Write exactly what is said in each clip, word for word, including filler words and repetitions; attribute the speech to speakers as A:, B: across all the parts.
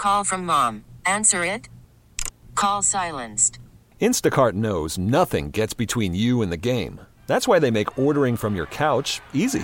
A: call from mom. Answer it. Call silenced.
B: Instacart knows nothing gets between you and the game. That's why they make ordering from your couch easy.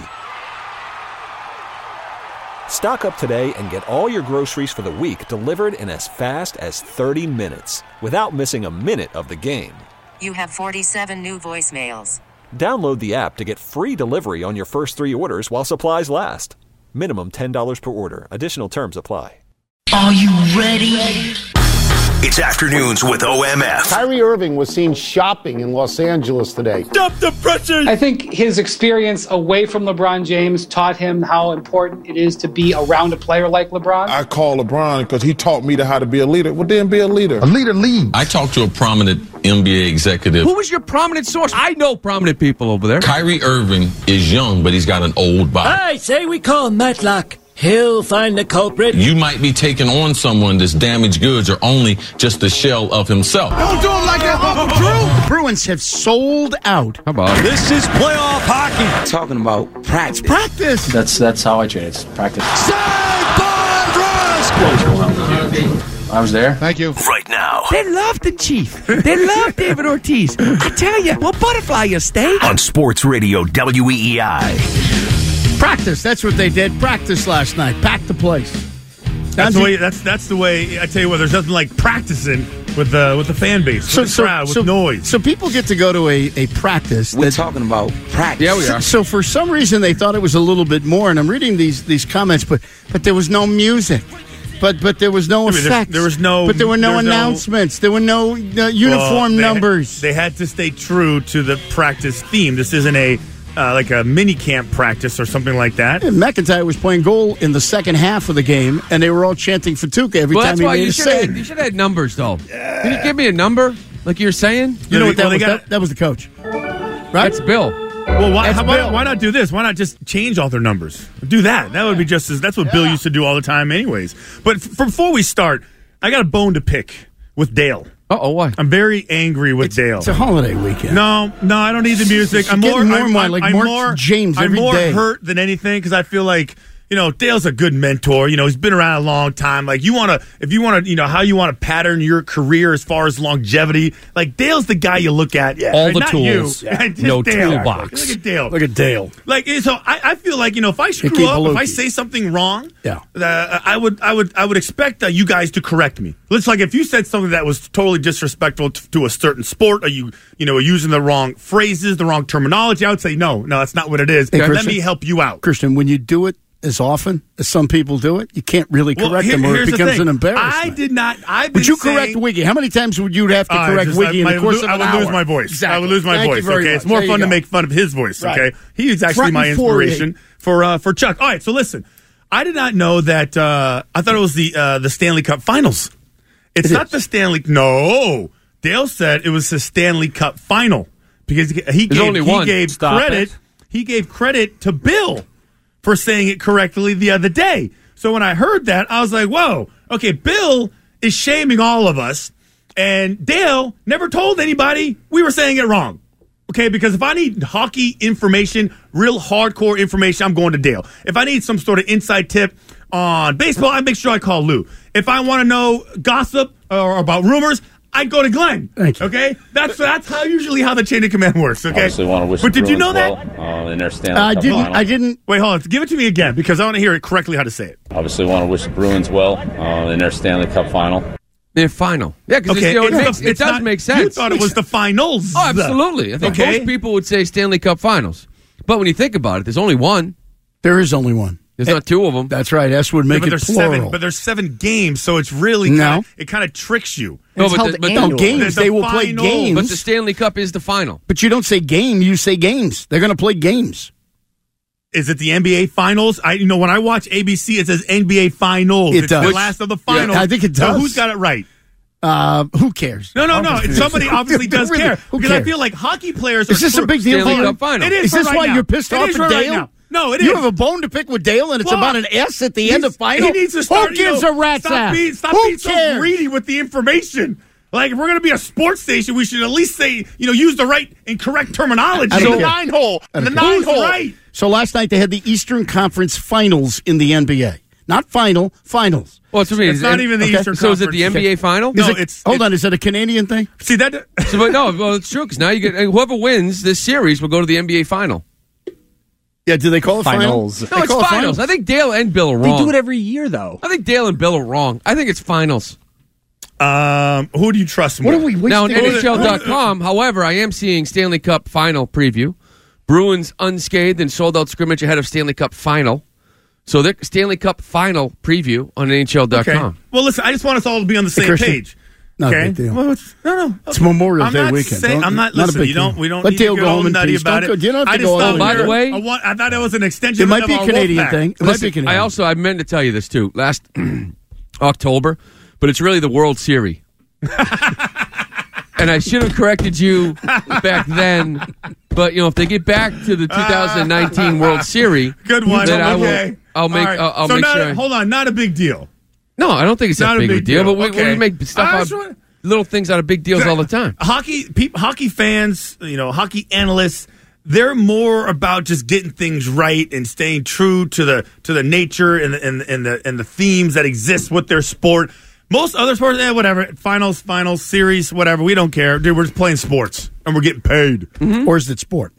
B: Stock up today and get all your groceries for the week delivered in as fast as thirty minutes without missing a minute of the game.
A: You have forty-seven new voicemails.
B: Download the app to get free delivery on your first three orders while supplies last. Minimum ten dollars per order. Additional terms apply.
C: Are you ready?
D: It's Afternoons with O M F.
E: Kyrie Irving was seen shopping in Los Angeles today.
F: Stop the pressure!
G: I think his experience away from LeBron James taught him how important it is to be around a player like LeBron.
H: I call LeBron because he taught me to how to be a leader. Well, then be a leader. A leader leads.
I: I talked to a prominent N B A executive.
F: Who was your prominent source? I know prominent people over there.
I: Kyrie Irving is young, but he's got an old body.
C: I say we call Matlock. He'll find the culprit.
I: You might be taking on someone that's damaged goods or only just a shell of himself.
E: Don't do him like that, Uncle Drew. Bruins have sold out.
F: How about it? This is playoff hockey.
J: Talking about practice.
E: It's practice.
G: That's that's how I train. It's practice.
E: Save by Russ.
G: I was there.
E: Thank you.
D: Right now.
F: They love the Chief. They love David Ortiz. I tell you, we'll butterfly your steak.
D: On Sports Radio W E E I.
E: Practice. That's what they did. Practice last night. Packed the place.
K: That's the way. That's that's the way. I tell you what. There's nothing like practicing with the with the fan base, with
E: so,
K: the
E: so,
K: crowd, with
E: so,
K: noise.
E: So people get to go to a, a practice.
J: We're
E: that,
J: talking about practice.
F: Yeah, we are.
E: So for some reason they thought it was a little bit more, and I'm reading these these comments, but but there was no music. But but there was no
K: I mean,
E: effects.
K: There was no.
E: But there were no
K: there
E: announcements.
K: No,
E: there were no uh, uniform
K: well, they
E: numbers.
K: Had, they had to stay true to the practice theme. This isn't a uh, like a mini camp practice or something like that.
E: And McIntyre was playing goal in the second half of the game, and they were all chanting Fatuka every
F: well,
E: time
F: that's
E: he
F: why
E: made
F: you
E: a
F: should
E: save.
F: have, you should have had numbers, though. Yeah. Can you give me a number, like you're saying?
E: You know what that
K: well,
E: was?
K: got,
E: That, that was the coach, right?
F: That's Bill.
K: Well, why,
E: That's
K: how, why,
E: Bill.
K: why not do this? Why not just change all their numbers? Do that. That would be just as. That's what yeah. Bill used to do all the time, anyways. But f- before we start, I got a bone to pick with Dale.
F: Uh oh, why?
K: I'm very angry with
E: it's,
K: Dale.
E: It's a holiday weekend.
K: No, no, I don't need the music.
E: She's
K: I'm more,
E: more
K: I'm, I'm,
E: like
K: I'm
E: Mark
K: more
E: James every
K: I'm more
E: day.
K: hurt than anything because I feel like, you know, Dale's a good mentor. You know, he's been around a long time. Like, you want to, if you want to, you know, how you want to pattern your career as far as longevity. Like, Dale's the guy you look at. Yeah,
F: all
K: right?
F: the
K: Not
F: tools,
K: you. Yeah.
F: no
K: Dale.
F: toolbox.
K: Look at Dale.
E: Look at Dale.
K: Like, so I, I feel like, you know, if I screw
E: Nicky
K: up,
E: Palucci.
K: if I say something wrong,
E: yeah,
K: uh, I would, I would, I would expect uh, you guys to correct me. It's like if you said something that was totally disrespectful to, to a certain sport, or you, you know, using the wrong phrases, the wrong terminology, I would say no, no, that's not what it is.
E: Hey,
K: Let
E: Christian,
K: me help you out,
E: Christian. When you do it as often as some people do it, you can't really correct
K: well, here,
E: them, or it
K: the
E: becomes
K: thing.
E: an embarrassment.
K: I did not. I've
E: Would you
K: saying,
E: correct Wiggy? How many times would you have to
K: uh,
E: correct
K: just,
E: Wiggy
K: I,
E: in the course
K: I,
E: of an
K: I would
E: hour?
K: lose my voice.
E: Exactly.
K: I would lose my
E: Thank
K: voice.
E: you very
K: Okay,
E: much.
K: it's more
E: There
K: fun
E: you
K: to
E: go.
K: make fun of his voice.
E: Right.
K: Okay, he is actually
E: Front
K: my
E: and forward.
K: inspiration for uh, for Chuck. All right, so listen, I did not know that. Uh, I thought it was the uh, the Stanley Cup Finals. It's
E: it
K: not
E: is.
K: the Stanley. No, Dale said it was the Stanley Cup Final because he
F: There's
K: gave
F: only
K: he
F: one.
K: gave
F: Stop
K: credit.
F: it.
K: He gave credit to Bill for saying it correctly the other day. So when I heard that, I was like, whoa, okay, Bill is shaming all of us, and Dale never told anybody we were saying it wrong. Okay, because if I need hockey information, real hardcore information, I'm going to Dale. If I need some sort of inside tip on baseball, I make sure I call Lou. If I want to know gossip or about rumors, I go to Glenn.
E: Thank you.
K: Okay, that's that's how usually how the chain of command works. Okay,
L: Obviously want to wish
K: but
L: the
K: did you
L: Bruins
K: know
L: well,
K: that?
L: uh, in their Stanley
E: I
L: Cup
E: didn't.
L: final.
E: I didn't.
K: Wait, hold on. Give it to me again because I want to hear it correctly how to say it.
L: Obviously want to wish the Bruins well uh, in their Stanley Cup final.
F: Their final. Yeah, because
K: Okay,
F: you know, it,
K: it's
F: makes,
K: the-
F: it
K: it's
F: does
K: not-
F: make sense.
K: You thought it was the finals.
F: Oh, absolutely. I think
K: Okay.
F: most people would say Stanley Cup Finals. But when you think about it, there's only one.
E: There is only one.
F: There's not two of them.
E: That's right. S would
K: Yeah,
E: make
K: but
E: it
K: there's
E: plural.
K: seven. But there's seven games, so it's really
E: No.
K: kinda, it kind of tricks you.
F: No,
E: It's
F: but
E: held
F: the, but
E: annually.
F: the,
E: No, games,
K: The
E: they will play
K: final-
E: games.
F: but the Stanley Cup is the final.
E: But you don't say game, you say games. They're going to play games.
K: Is it the N B A Finals? I, you know, when I watch A B C, it says N B A Finals.
E: It
K: it's
E: does.
K: the last of the finals.
E: Yeah, I think it
K: So
E: does.
K: who's got it right?
E: Uh, who cares?
K: No, no, no. It's somebody obviously does
E: Really,
K: care
E: who
K: because I
E: cares?
K: feel like hockey players are.
E: Is this a big deal
F: Stanley
E: for you?
F: Cup final.
K: It is.
E: Is
K: for
E: this
K: right
E: why
K: now.
E: you're pissed
K: It
E: off
K: is
E: at
K: for right
E: Dale?
K: now. No, it
E: you
K: is.
E: have a bone to pick with Dale, and it's
K: Well,
E: about an S at the end
K: He's-
E: of final.
K: He needs to start.
E: Who gives
K: you know,
E: a rat's
K: stop
E: ass?
K: Being, stop
E: Who
K: being so
E: cares?
K: greedy with the information. Like, if we're going to be a sports station, we should at least say, you know, use the right and correct terminology.
E: I don't
K: The
E: care.
K: nine hole.
E: I
K: The
E: don't care.
K: nine
E: Who's
K: hole.
E: right? So last night they had the Eastern Conference Finals in the N B A. not final, finals.
F: Well, it's,
K: it's not even the
F: okay.
K: Eastern
F: So
K: Conference.
F: is it the N B A final?
K: No,
E: Is it,
K: it's
E: hold
K: it's,
E: on. Is that a Canadian thing?
K: See that?
F: so, but no, well, it's true because now you get whoever wins this series will go to the N B A final.
E: Yeah, do they call it
M: finals?
E: Finals?
F: No,
E: They
F: it's
E: call
F: finals.
E: it finals.
F: I think Dale and Bill are
M: They
F: wrong.
M: do it every year, though.
F: I think Dale and Bill are wrong. I think it's finals.
K: Um, who do you trust more?
E: What are we wasting?
F: Now on
E: What
F: N
E: is
F: H L
E: it?
F: dot com, however, I am seeing Stanley Cup final preview. Bruins unscathed and sold out scrimmage ahead of Stanley Cup final. So the Stanley Cup final preview on N H L dot com.
K: Okay. Well, listen, I just want us all to be on the same
E: Christian,
K: page.
E: Not
K: okay.
E: a big deal.
K: Well, it's, no, no.
E: It's Memorial
K: I'm
E: Day
K: not
E: weekend.
K: Saying,
E: Don't-
K: I'm not
E: not a
K: listening.
E: big
K: You don't.
E: deal.
K: We don't
E: Let
K: need
E: Dale
K: to
E: go
K: go
E: home in
K: nutty
E: peace.
K: about
E: Don't
K: it.
E: go- you don't have
K: I
E: to
K: just
E: go all
K: thought
E: the
F: By
K: we
F: the
K: were-
F: way-
K: I, want, I thought it was an extension.
E: It might
K: of
E: be a
K: our
E: Canadian
K: Wolfpack.
E: thing. It might
F: Listen,
E: be a Canadian.
F: I also I meant to tell you this too last October, but it's really the World Series. And I should have corrected you back then, but you know if they get back to the two thousand nineteen World Series,
K: Good one.
F: then I will.
K: Okay.
F: I'll make.
K: All right.
F: I'll, I'll
K: so
F: make
K: not,
F: sure. I-
K: hold on. Not a big deal.
F: no, I don't think it's
K: Not
F: that
K: a
F: big,
K: big
F: a deal.
K: deal.
F: But we,
K: Okay.
F: we make stuff
K: I
F: out,
K: just wanna-
F: little things out of big deals all the time.
K: Hockey, peop, hockey fans, you know, hockey analysts, they're more about just getting things right and staying true to the to the nature and the, and, and the and the themes that exist with their sport. Most other sports, eh, whatever, finals, finals, series, whatever, we don't care. Dude, we're just playing sports and we're getting paid.
F: Mm-hmm.
E: Or is it sport?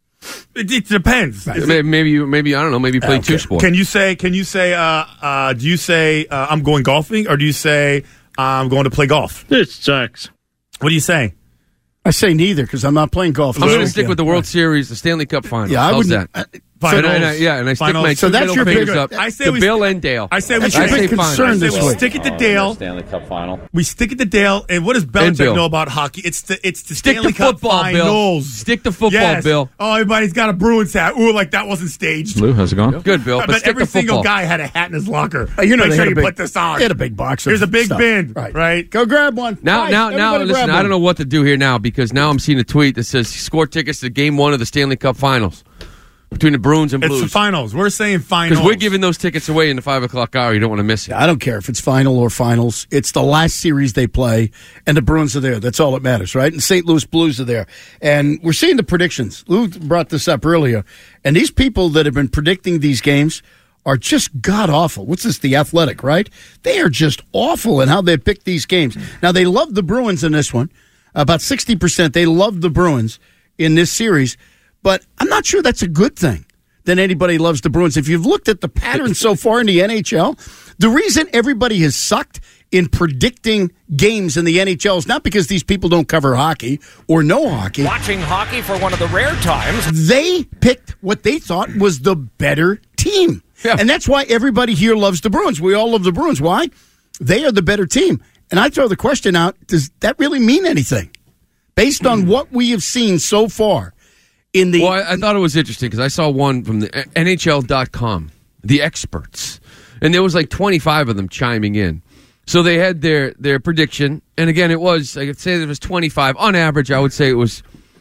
K: It, it depends. Is
F: Maybe,
K: it-
F: maybe, you- maybe I don't know. Maybe you play
E: Okay.
F: two sports.
K: Can you say? Can you say? Uh, uh, do you say uh, I'm going golfing, or do you say I'm going to play golf?
N: This sucks.
K: What do you say?
E: I say neither because I'm not playing golf.
F: I'm
E: this
F: going to
E: weekend.
F: stick with the World Series, the Stanley Cup final.
E: Yeah, I
F: How's
E: wouldn't.
F: that?
E: I-
K: Finals,
F: And I- and I- yeah, and I stick
K: finals.
F: my
E: So
F: two
E: that's
F: middle
E: your
F: fingers
E: big-
F: up
K: I say
F: to
K: we
F: Bill
K: stick-
F: and Dale.
K: I say we
E: That's
K: stick,
E: your big
K: I
E: concern
K: say
E: this
K: we
E: week.
K: stick it to
L: Uh,
K: Dale.
L: Stanley Cup final.
K: We stick it to Dale. And what does
F: And
K: Belichick
F: Bill.
K: know about hockey? It's the it's the
F: Stick
K: Stanley
F: to
K: Cup
F: football, Bill.
K: finals.
F: Stick to football,
K: Yes.
F: Bill.
K: Oh, everybody's got a Bruins hat. Ooh, like that wasn't staged.
I: Lou, how's it going?
F: Good, Bill.
K: I
F: But
K: bet
F: stick
K: every
F: to
K: single
F: football.
K: guy had a hat in his locker.
E: Uh, you know
K: Make
E: they
K: sure
E: had a
K: you
E: big,
K: put this on.
E: They had a big box. of
K: There's a big
E: stuff.
K: bin,
E: Right.
K: right?
E: Go grab one.
F: Now,
E: Guys,
F: now, now,
E: everybody
F: listen,
E: grab
F: I don't know
E: one.
F: what to do here now because now I'm seeing a tweet that says score tickets to game one of the Stanley Cup finals between the Bruins and
K: It's the
F: Blues.
K: finals. We're saying finals.
F: Because we're giving those tickets away in the five o'clock hour. You don't want to miss it.
E: I don't care if it's final or finals. It's the last series they play, and the Bruins are there. That's all that matters, right? And Saint Louis Blues are there. And we're seeing the predictions. Lou brought this up earlier. And these people that have been predicting these games are just god-awful. What's this, The Athletic, right? They are just awful in how they pick these games. Now, they love the Bruins in this one. About sixty percent, they love the Bruins in this series. But I'm not sure that's a good thing. Than anybody loves the Bruins. If you've looked at the pattern so far in the N H L, the reason everybody has sucked in predicting games in the N H L is not because these people don't cover hockey or know hockey.
O: Watching hockey for one of the rare times.
E: They picked what they thought was the better team. Yeah. And that's why everybody here loves the Bruins. We all love the Bruins. Why? They are the better team. And I throw the question out, does that really mean anything? Based on what we have seen so far. In the
F: well, I, I thought it was interesting because I saw one from the N H L dot com, the experts, and there was like twenty-five of them chiming in. So they had their their prediction, and again, it was I could say there was twenty-five on average. I would say it was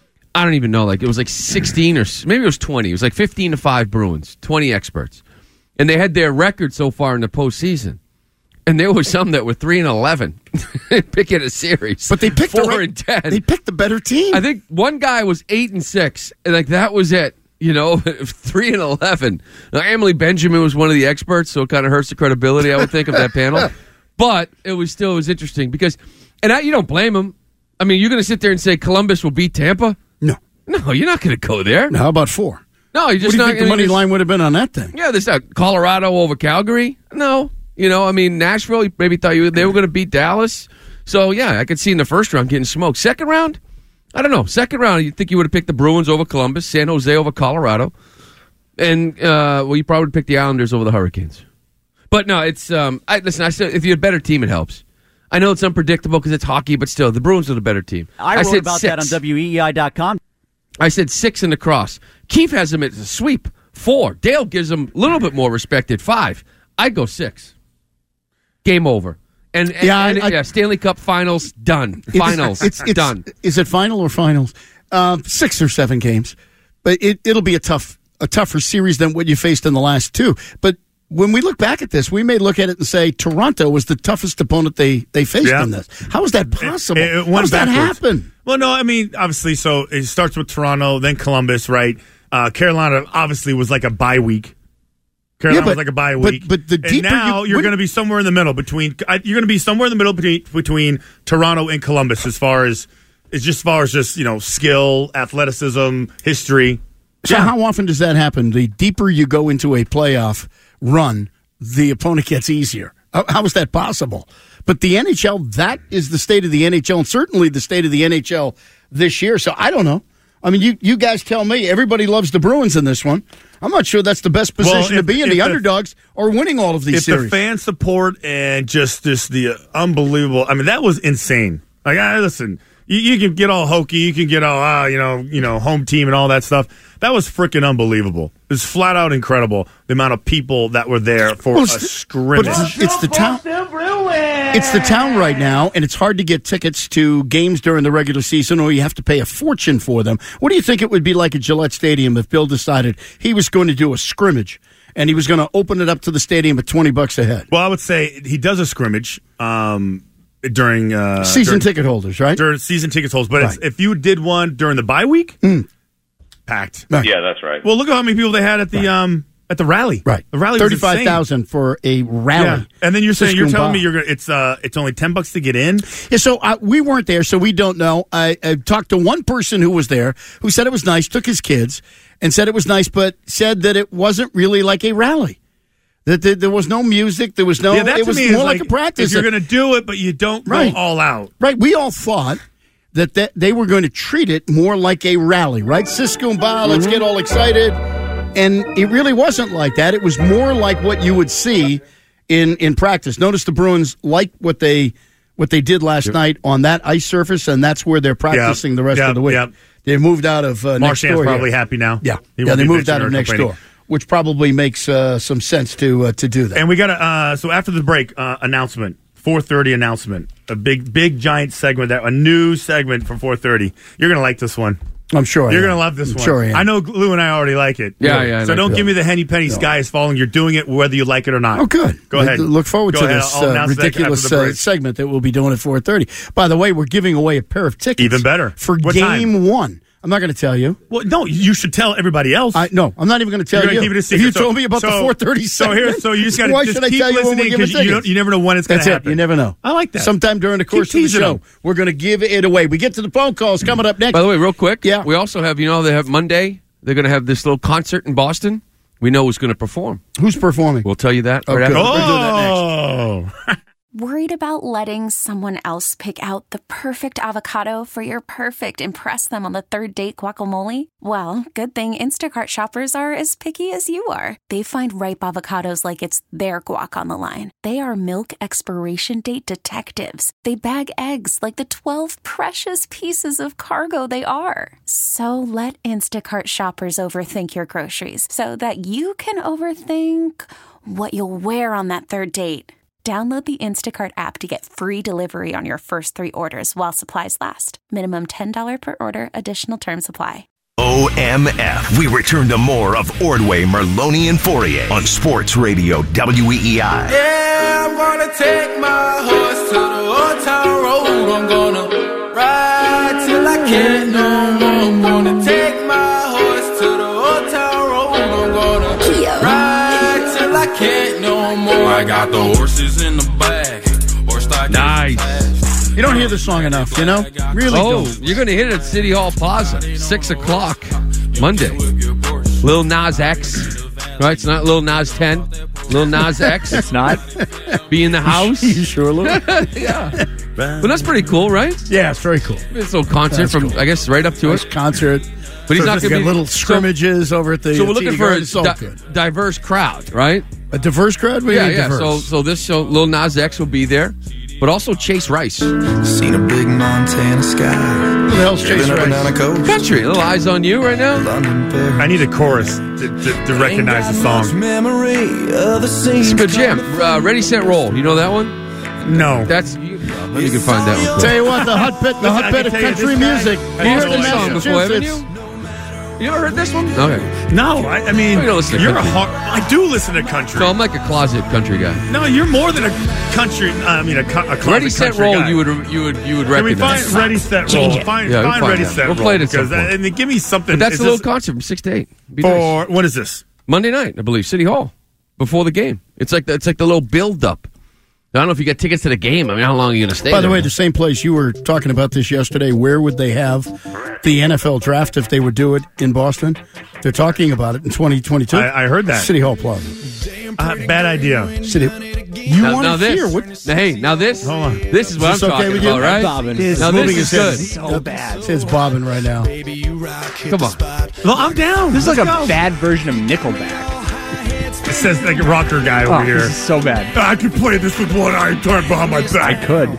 F: I don't even know, like it was like sixteen or maybe it was twenty. It was like fifteen to five Bruins, twenty experts, and they had their record so far in the postseason. And there was some that were three and eleven, picking a series.
E: But they picked
F: four
E: the right,
F: and ten.
E: They picked the better team.
F: I think one guy was eight and six, and like that was it. You know, three and eleven. Now, Emily Benjamin was one of the experts, so it kind of hurts the credibility, I would think, of that panel. But it was still it was interesting because, and I, you don't blame him. I mean, you're going to sit there and say Columbus will beat Tampa?
E: No,
F: no, you're not going to go there.
E: No, how about four?
F: No, you're just
E: what do you
F: not.
E: think the
F: I mean,
E: money
F: there's-
E: line would have been on that thing?
F: Yeah, there's not Colorado over Calgary. No. You know, I mean, Nashville, you maybe thought you they were going to beat Dallas. So, yeah, I could see in the first round getting smoked. Second round, I don't know. Second round, you think you would have picked the Bruins over Columbus, San Jose over Colorado. And, uh, well, you probably would pick the Islanders over the Hurricanes. But, no, it's, um, I, listen, I said if you're a better team, it helps. I know it's unpredictable because it's hockey, but still, the Bruins are the better team.
O: I wrote
F: said
O: about
F: six.
O: that on W E I dot com.
F: I said six in the cross. Keefe has him at a sweep, four. Dale gives him a little bit more respect at five. I'd go six. Game over. And, and,
E: Yeah,
F: and
E: I-
F: yeah, Stanley Cup finals, done.
E: It's-
F: Finals,
E: it's, it's,
F: done.
E: Is it final or finals? Uh, six or seven games, but it, it'll be a tough, a tougher series than what you faced in the last two. But when we look back at this, we may look at it and say Toronto was the toughest opponent they, they faced
K: Yeah.
E: in this. How is that possible?
K: It, it
E: How
K: went
E: does that
K: backwards.
E: happen?
K: Well, no, I mean, obviously, so it starts with Toronto, then Columbus, right? Uh, Carolina obviously was like a bye week. Carolina
E: Yeah, but-
K: was like a bye
E: but-
K: week.
E: but the
K: and
E: deeper
K: now
E: you-
K: you're
E: when-
K: going to be somewhere in the middle between. I- You're going to be somewhere in the middle between between Toronto and Columbus as far as as just as far as just you know skill, athleticism, history.
E: So how often does that happen? The deeper you go into a playoff run, the opponent gets easier. How, how is that possible? But the N H L, that is the state of the N H L, and certainly the state of the N H L this year. So I don't know. I mean, you, you guys tell me. Everybody loves the Bruins in this one. I'm not sure that's the best position
K: Well,
E: to
K: if-
E: be in.
K: if
E: The,
K: the-
E: underdogs are winning all of these
K: If
E: series.
K: the fan support and just this the uh, unbelievable, I mean, that was insane. Like, I, listen, you, you can get all hokey, you can get all ah, you know, you know, home team and all that stuff. That was freaking unbelievable. It was flat out incredible the amount of people that were there for
E: Well,
K: a
E: it's the-
K: scrimmage.
E: but it's, it's the town. It's the town right now, and it's hard to get tickets to games during the regular season, or you have to pay a fortune for them. What do you think it would be like at Gillette Stadium if Bill decided he was going to do a scrimmage and he was going to open it up to the stadium at twenty bucks a head?
K: Well, I would say he does a scrimmage um, during uh,
E: Season
K: during,
E: ticket holders, right?
K: During season tickets holders, but it's,
E: Right.
K: if you did one during the bye week,
E: Mm.
K: packed.
E: Right.
M: Yeah, that's right.
K: Well, look at how many people they had at the um at the rally.
E: Right,
K: the rally was
E: thirty-five
K: insane.
E: thousand for a rally.
K: Yeah. And then you're saying you're
E: Siscon
K: telling
E: Bar.
K: me you're gonna it's uh it's only ten bucks to get in.
E: Yeah, so uh, we weren't there, so we don't know. I, I talked to one person who was there who said it was nice, took his kids, and said it was nice, but said that it wasn't really like a rally. That there, there was no music, there was no.
K: yeah, that
E: it
K: to
E: was
K: me
E: more
K: is
E: like, a practice.
K: If you're gonna do it, but you don't
E: Right.
K: go all out.
E: Right, we all thought that, that they were going to treat it more like a rally, right? Cisco and Bar, let's get all excited. And it really wasn't like that. It was more like what you would see in, in practice. Notice the Bruins like what they what they did last
K: Yep.
E: night on that ice surface, and that's where they're practicing
K: Yep.
E: the rest
K: Yep.
E: of the week.
K: Yep.
E: They moved out of uh, next
K: Marchand's
E: door.
K: probably
E: here.
K: happy now.
E: Yeah,
K: He
E: yeah,
K: won't
E: they
K: be
E: moved
K: bitching
E: out of
K: or
E: next
K: complaining.
E: door, which probably makes uh, some sense to uh, to do that.
K: And we got a uh, so after the break uh, announcement, four thirty announcement, a big big giant segment that a new segment for four thirty. You're gonna like this one.
E: I'm sure I
K: You're
E: am.
K: gonna love this
E: I'm
K: one.
E: sure I am.
K: I know Lou and I already like it.
F: Yeah, yeah, I
K: So
F: like
K: don't
F: that.
K: give me the henny penny sky is falling. You're doing it whether you like it or not.
E: Oh, good.
K: Go ahead.
E: Look forward
K: Go
E: to
K: ahead.
E: this
K: I'll
E: uh,
K: announce that
E: ridiculous
K: after the
E: uh,
K: break.
E: segment that we'll be doing at four thirty. By the way, we're giving away a pair of tickets.
K: Even better.
E: For
K: What
E: game
K: time?
E: one. I'm not going to tell you.
K: Well, no, you should tell everybody else.
E: I, no, I'm not even going to tell
K: You're
E: you.
K: gonna keep it a
E: If
K: secret.
E: you
K: So-
E: told me about
K: so-
E: the four thirty
K: So
E: segment,
K: here, so you just got to
E: why
K: just
E: should I
K: keep
E: tell you when
K: listening
E: we give
K: because
E: tickets?
K: you don't, you never know when it's going
E: That's
K: to
E: it.
K: happen.
E: You never know.
K: I like that.
E: Sometime during the
K: Keep
E: course of the
K: teasing
E: show,
K: them.
E: we're going to give it away. We get to the phone calls coming up next.
F: By the way, real quick,
E: Yeah.
F: we also have, you know, they have Monday, they're going to have this little concert in Boston. We know who's going to perform.
E: Who's performing?
F: We'll tell you that
E: Oh,
F: right
E: good.
F: after.
E: We're doing that next.
K: Oh.
N: Worried about letting someone else pick out the perfect avocado for your perfect impress them on the third date guacamole? Well, good thing Instacart shoppers are as picky as you are. They find ripe avocados like it's their guac on the line. They are milk expiration date detectives. They bag eggs like the twelve precious pieces of cargo they are. So let Instacart shoppers overthink your groceries so that you can overthink what you'll wear on that third date. Download the Instacart app to get free delivery on your first three orders while supplies last. Minimum ten dollars per order. Additional terms apply.
D: O M F. We return to more of Ordway, Merloni, and Fourier on Sports Radio W E E I.
P: Yeah, I'm gonna take my horse to the old town road. I'm gonna ride till I can't no more. I'm gonna take my horse to the old town road. I'm gonna ride till I can't no more. I got the horses in the bag. Horse stock
F: Nice.
E: You don't hear the song enough, you know? Really
F: Oh,
E: don't.
F: you're going to hit it at City Hall Plaza, six o'clock, Monday. Lil Nas X, right? It's not Lil Nas ten. Lil Nas X.
O: It's not.
F: Be in the house.
E: You sure, Lou?
F: Yeah. But that's pretty cool, right?
E: Yeah, it's very cool.
F: It's a little concert
E: That's
F: from,
E: cool.
F: I guess, right up to
E: Nice
F: it.
E: concert.
F: But he's
E: So
F: not
E: just
F: going to
E: got
F: be
E: little scrimmages over at the.
F: So we're
E: uh,
F: looking
E: T D
F: for a
E: Garden. It's all
F: di-
E: good.
F: diverse crowd, right?
E: A diverse crowd. We
F: Yeah,
E: need
F: yeah.
E: diverse.
F: So, so this show, Lil Nas X will be there, but also Chase Rice.
P: Seen a big Montana sky.
E: Who the hell's Chase Rice?
F: Country, little eyes on you right now.
K: I need a chorus to, to, to recognize the song.
P: Memory of the scene.
F: It's a good jam. Uh, Ready, Set, Roll. You know that one?
K: No.
F: That's you, well, you can find that one.
E: Tell you what, the hot pit, the
K: Listen, I
E: hot pit
K: can
E: of
K: tell you
E: country
K: this guy-
E: music.
K: I
E: Here
K: know
E: in
K: this song
F: before, haven't
E: Massachusetts.
F: you? You ever heard this one? Okay.
K: No, I, I mean,
F: Oh, you don't listen to
K: you're a
F: country.
K: hard. I do listen to country.
F: So I'm like a closet country guy.
K: No, you're more than a country. I mean, a, co- a closet
F: Ready, Set,
K: country
F: Roll.
K: guy.
F: You would you would you would
K: Can we
F: recognize.
K: find Ready, Set,
F: Change
K: Roll?
F: it.
K: Find,
F: Yeah, we'll
K: find
F: find
K: Ready,
F: that.
K: Set,
F: We'll
K: Roll.
F: play it at some
K: because, uh,
F: point.
K: and then give me something.
F: But that's
K: Is
F: a little
K: this
F: concert from six to eight. Be
K: for
F: nice.
K: what is this?
F: Monday night, I believe, City Hall. before the game. It's like the, it's like the little build up. I don't know if you got tickets to the game. I mean, how long are you going to stay
E: By the
F: there,
E: way,
F: man?
E: the same place you were talking about this yesterday, where would they have the N F L draft if they would do it in Boston? They're talking about it in twenty twenty-two.
K: I, I heard that.
E: City Hall Plaza.
K: Uh, bad idea.
E: City. You
F: now,
E: want
F: now
E: to
F: this.
E: hear what?
F: Now, hey, now this.
K: Hold on.
F: This is what
E: Is
F: I'm
E: this okay
F: talking
E: with you?
F: about, right?
O: Bobbing.
F: Now this is good.
O: So bad.
E: It's bobbing right now.
F: Come on.
K: Well, I'm down.
O: This is like
K: Let's
O: a
K: go.
O: bad version of Nickelback.
K: It says like a rocker guy over
O: Oh,
K: here.
O: this is so bad.
K: I could play this with one eye turned behind my back.
O: I could.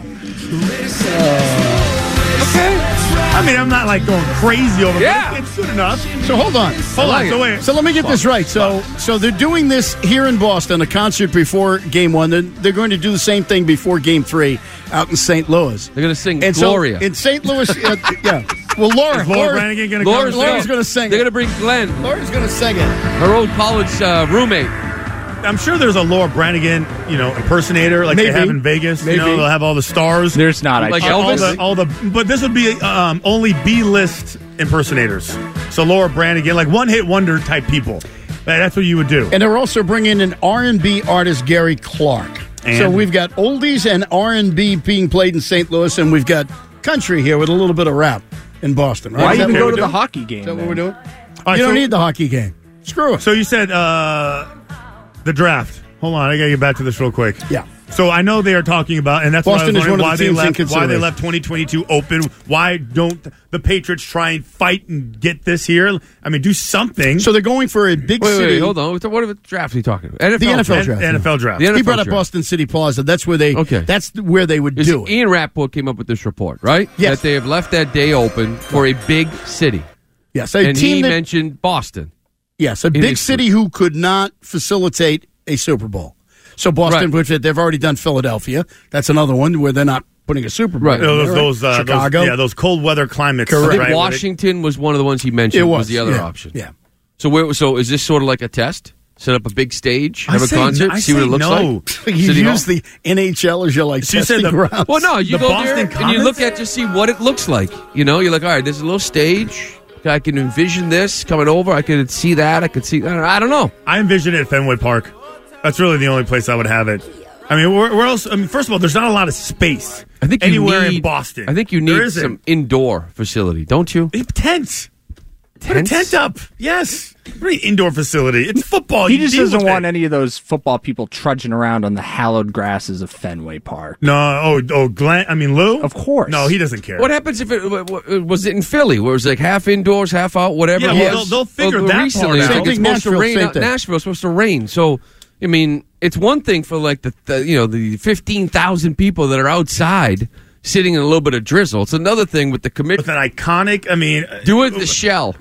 K: Okay. I mean, I'm not like going crazy over it.
F: Yeah.
K: but It's good enough.
E: So hold on.
K: Hold
F: like
K: on. So
F: it.
K: wait.
E: So let me get this right. So so they're doing this here in Boston, a concert before Game One. They're, they're going to do the same thing before Game Three out in Saint Louis.
F: They're going to sing
E: And
F: Gloria.
E: so in Saint Louis, uh, yeah. Well, Laura,
K: Is Laura Branigan going to
F: Laura's
K: come?
E: Laura's going to sing
F: They're
E: it.
F: going to bring Glenn,
E: Laura's going to sing it.
F: her old college uh, roommate.
K: I'm sure there's a Laura Branigan, you know, impersonator like
E: Maybe.
K: they have in Vegas.
E: Maybe.
K: You know, they'll have all the stars.
O: There's not. I
F: Like
O: checked.
K: all
F: Elvis?
K: the, all the, but this would be um, only B-list impersonators. So Laura Branigan, like one-hit wonder type people. That- That's what you would do.
E: And they're also bringing in R and B artist Gary Clark.
K: And-
E: so we've got oldies and R and B being played in Saint Louis, and we've got country here with a little bit of rap in Boston. Right?
O: Why
E: Is that
O: even
E: what
O: go
E: we're
O: to the
E: doing?
O: hockey game?
E: Is that what
O: then?
E: we're doing?
K: All right,
E: you don't
K: so-
E: need the hockey game. Screw it.
K: So you said uh, the draft. Hold on, I gotta get back to this real quick.
E: Yeah.
K: So I know they are talking about, and that's
E: Boston
K: why
E: is
K: I was
E: one
K: wondering
E: of the
K: why they
E: teams in
K: left. Why they
E: consideration.
K: left twenty twenty-two open? Why don't the Patriots try and fight and get this here? I mean, do something.
E: So they're going for a big
F: Wait,
E: city.
F: wait, hold on. What what draft are you talking about? N F L
E: The N F L
K: N-
E: draft.
K: N F L draft.
F: The N F L
E: He brought up
F: draft.
E: Boston City Plaza. That's where they.
F: Okay.
E: That's where they would
F: Is
E: do it.
F: Ian Rappaport came up with this report, right?
E: Yes.
F: That they have left that day open for a big city.
E: Yes, a
F: And
E: team
F: he
E: that,
F: mentioned Boston.
E: yes, a
F: in
E: big
F: his-
E: city who could not facilitate a Super Bowl. So Boston,
F: Right.
E: which they've already done Philadelphia. That's another one where they're not putting a Super Bowl.
F: Right.
E: in
K: those,
E: there,
K: those, uh,
E: Chicago.
K: those, yeah, those cold weather climates.
F: I think
K: right, where they-
F: Washington was one of the ones he mentioned.
E: It
F: was,
E: was
F: the other
E: yeah,
F: option.
E: Yeah.
F: So where? So is this sort of like a test? Set up a big stage,
K: I
F: have a
K: say-
F: concert,
K: I
F: see what
K: say
F: it looks
K: no.
F: like.
E: You
F: City Hall?
E: use the N H L as your like
K: So you said
E: testing
K: the-
E: grounds.
F: Well, no, you
K: The
F: go
K: Boston
F: there and you
K: Comets?
F: look at just see what it looks like. You know, you're like, all right, there's a little stage. I can envision this coming over. I could see that. I could see. I don't, I don't know.
K: I envision it at Fenway Park. That's really the only place I would have it. I mean, where, where else? I mean, first of all, there's not a lot of space.
F: I think you
K: anywhere
F: need,
K: in Boston.
F: I think you
K: There
F: need
K: isn't.
F: some indoor facility, don't you?
K: Tents. Put a
F: Tents?
K: tent up. Yes. Pretty indoor facility. It's football.
O: He
K: You
O: just
K: deal
O: doesn't
K: with
O: want
K: it.
O: any of those football people trudging around on the hallowed grasses of Fenway Park.
K: No. Oh, oh, Glenn. I mean, Lou.
O: Of course.
K: No, he doesn't care.
F: What happens if it w- w- was it in Philly, where it was like half indoors, half out, whatever
K: Yeah,
F: it
K: well,
F: was?
K: they'll- they'll figure
F: Well,
K: that part
F: recently,
K: out.
F: I
K: Same
F: think it's
E: thing
F: supposed to
E: Nashville,
F: rain.
E: same
F: out-
E: thing.
F: Nashville's supposed to rain, so I mean, it's one thing for like the, the you know the fifteen thousand people that are outside sitting in a little bit of drizzle. It's another thing with the committee.
K: With an iconic. I mean,
F: Do it in the shell.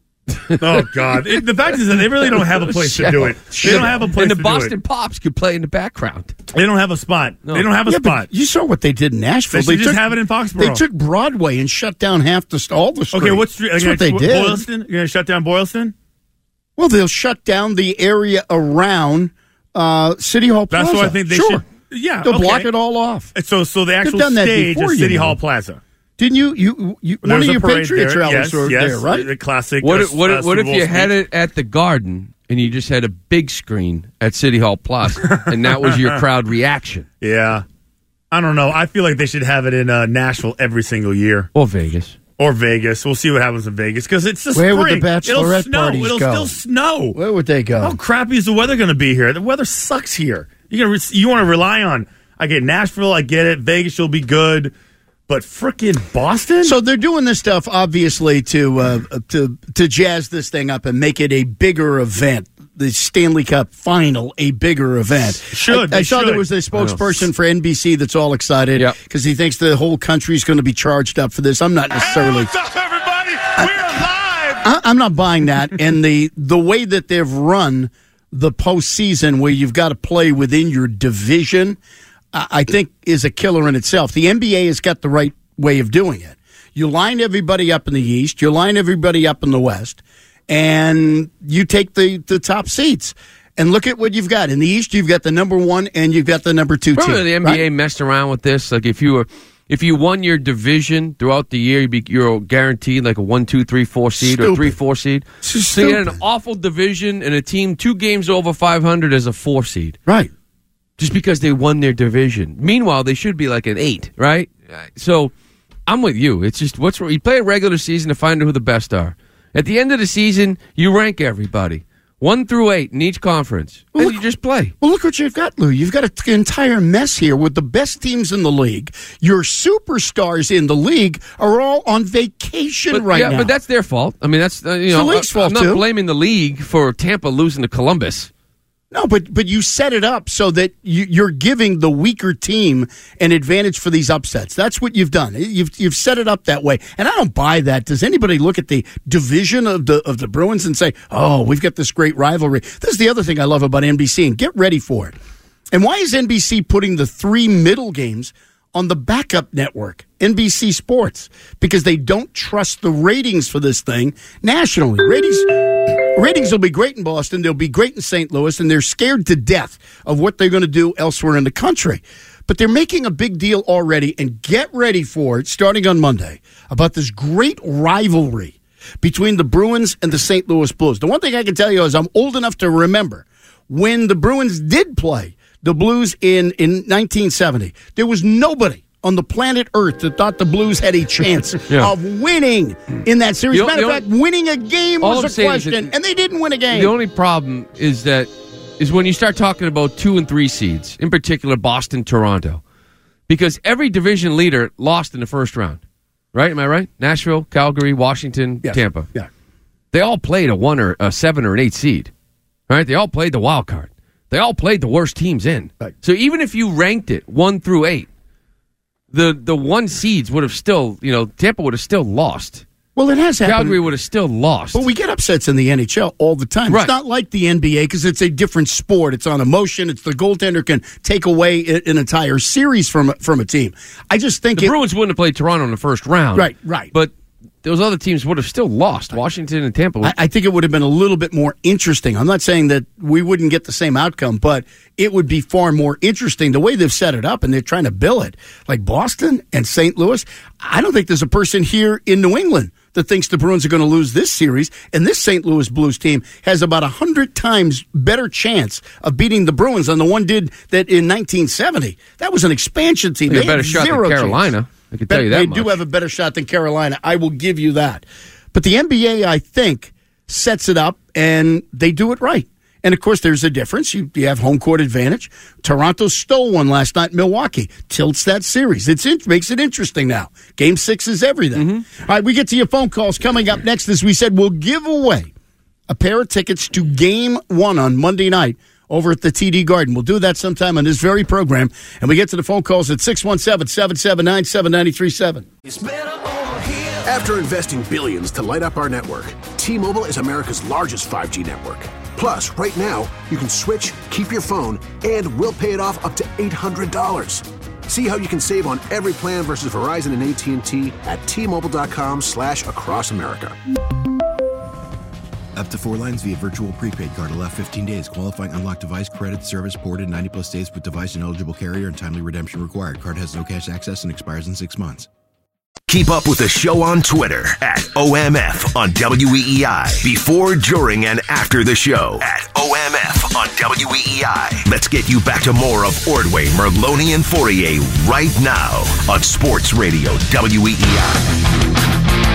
K: oh God! It, the fact is that they really don't have a place to do it. They don't have a place
F: And the
K: to
F: Boston
K: do it.
F: Pops could play in the background.
K: They don't have a spot.
F: No.
K: They don't have a
E: Yeah,
K: spot.
E: but you saw what they did in Nashville.
K: They should just have it in Foxborough.
E: They took Broadway and shut down half the all the street.
K: Okay, what street?
E: That's
K: okay,
E: what they
K: Bo-
E: did.
K: Boylston. You're going to shut down Boylston?
E: Well, they'll shut down the area around uh, City Hall Plaza.
K: That's what I think they
E: sure.
K: should. Yeah,
E: They'll
K: okay.
E: block it all off.
K: So, so the actual
E: done that
K: stage
E: before,
K: is
E: you
K: City
E: know.
K: Hall Plaza.
E: Didn't you? You, you one
K: There's
E: of
K: a
E: your
K: parade
E: Patriots
K: there.
E: rallies
K: yes,
E: were
K: yes,
E: there, right?
K: The classic.
F: What
K: uh,
F: if, what,
K: uh,
F: if, what if
K: Super
F: you
K: Bowl
F: had
K: speech.
F: it at the Garden and you just had a big screen at City Hall Plaza, and that was your crowd reaction?
K: Yeah, I don't know. I feel like they should have it in uh, Nashville every single year,
F: Or Vegas.
K: or Vegas. We'll see what happens in Vegas because it's the
E: Where would
K: spring.
E: the
K: It'll
E: bachelorette
K: snow.
E: parties
K: It'll
E: go?
K: still snow.
E: Where would they go?
K: How crappy is the weather going to be here? The weather sucks here. You gonna re- you want to rely on? I get Nashville. I get it. Vegas will be good. But frickin' Boston?
E: So they're doing this stuff obviously to uh, to to jazz this thing up and make it a bigger event. The Stanley Cup Final, a bigger event.
K: Should
E: I, I
K: they
E: saw
K: should.
E: there was a spokesperson for N B C that's all excited
F: Yep.
E: because he thinks the whole country's going to be charged up for this. I'm not necessarily.
P: What's up, everybody? We're live.
E: I, I'm not buying that. And the the way that they've run the postseason, where you've got to play within your division, I, I think is a killer in itself. The N B A has got the right way of doing it. You line everybody up in the East, you line everybody up in the West, and you take the, the top seats. And look at what you've got. In the East, you've got the number one and you've got the number two
F: Remember
E: team.
F: the N B A
E: right?
F: messed around with this? Like if you were if you won your division throughout the year, you'd be, you're guaranteed like a one, two, three, four seed
E: Stupid.
F: or three, four seed. So you had an awful division and a team two games over five hundred as a four seed.
E: Right.
F: Just because they won their division. Meanwhile, they should be like an eight, right? So I'm with you. It's just what's you play a regular season to find out who the best are. At the end of the season, you rank everybody. One through eight in each conference.
E: Well,
F: and
E: look,
F: you just play.
E: Well, look what you've got, Lou. You've got an entire mess here with the best teams in the league. Your superstars in the league are all on vacation
F: But,
E: right
F: yeah,
E: now.
F: but that's their fault. I mean, that's uh, you
E: It's
F: know,
E: the league's
F: I, I'm
E: fault,
F: not
E: too.
F: blaming the league for Tampa losing to Columbus.
E: No, but but you set it up so that you, you're giving the weaker team an advantage for these upsets. That's what you've done. You've you've set it up that way, and I don't buy that. Does anybody look at the division of the of the Bruins and say, "Oh, we've got this great rivalry"? This is the other thing I love about N B C, and get ready for it. And why is N B C putting the three middle games on the backup network, N B C Sports? Because they don't trust the ratings for this thing nationally. Ratings. Ratings will be great in Boston. They'll be great in Saint Louis, and they're scared to death of what they're going to do elsewhere in the country. But they're making a big deal already, and get ready for it, starting on Monday, about this great rivalry between the Bruins and the Saint Louis Blues. The one thing I can tell you is I'm old enough to remember when the Bruins did play the Blues in, in nineteen seventy. There was nobody on the planet Earth that thought the Blues had a chance
F: Yeah.
E: of winning in that series.
F: The o-
E: Matter of
F: the
E: fact,
F: only-
E: winning a game
F: All I'm
E: was a
F: saying is
E: question,
F: that-
E: and they didn't win a game.
F: The only problem is that is when you start talking about two and three seeds, in particular Boston, Toronto, because every division leader lost in the first round, right? Am I right? Nashville, Calgary, Washington,
E: Yes.
F: Tampa.
E: Yeah.
F: They all played a one or a seven or an eight seed, right? They all played the wild card. They all played the worst teams in.
E: Right.
F: So even if you ranked it one through eight, the the one seeds would have still, you know, Tampa would have still lost.
E: Well, it has happened.
F: Calgary would have still lost.
E: But we get upsets in the N H L all the time.
F: Right.
E: It's not like the N B A because it's a different sport. It's on emotion. It's the goaltender can take away a- an entire series from a- from a team. I just think
F: the
E: it,
F: Bruins wouldn't have played Toronto in the first round.
E: Right, right.
F: But those other teams would have still lost. Washington and Tampa.
E: I, I think it would have been a little bit more interesting. I'm not saying that we wouldn't get the same outcome, but it would be far more interesting the way they've set it up and they're trying to bill it. Like Boston and Saint Louis, I don't think there's a person here in New England that thinks the Bruins are going to lose this series, and this Saint Louis Blues team has about a hundred times better chance of beating the Bruins than the one did that in nineteen seventy. That was an expansion team.
F: They
E: They
F: had a better
E: had
F: shot
E: zero
F: than
E: chance.
F: Carolina. I can
E: Bet-
F: tell you that
E: They
F: much.
E: do have a better shot than Carolina. I will give you that. But the N B A, I think, sets it up, and they do it right. And, of course, there's a difference. You, you have home court advantage. Toronto stole one last night in Milwaukee. Tilts that series. It's It makes it interesting now. Game six is everything.
F: Mm-hmm.
E: All right, we get to your phone calls coming up next. As we said, we'll give away a pair of tickets to Game one on Monday night over at the T D Garden. We'll do that sometime on this very program. And we get to the phone calls at six one seven, seven seven nine, seven nine three seven.
M: After investing billions to light up our network, T-Mobile is America's largest five G network. Plus, right now, you can switch, keep your phone, and we'll pay it off up to eight hundred dollars. See how you can save on every plan versus Verizon and A T and T at T-Mobile.com slash across America.
Q: Up to four lines via virtual prepaid card. Allow fifteen days. Qualifying unlocked device credit service ported ninety plus days with device and eligible carrier and timely redemption required. Card has no cash access and expires in six months.
D: Keep up with the show on Twitter at O M F on W E E I. Before, during, and after the show at O M F on W E E I. Let's get you back to more of Ordway, Merloni, and Fourier right now on Sports Radio W E E I.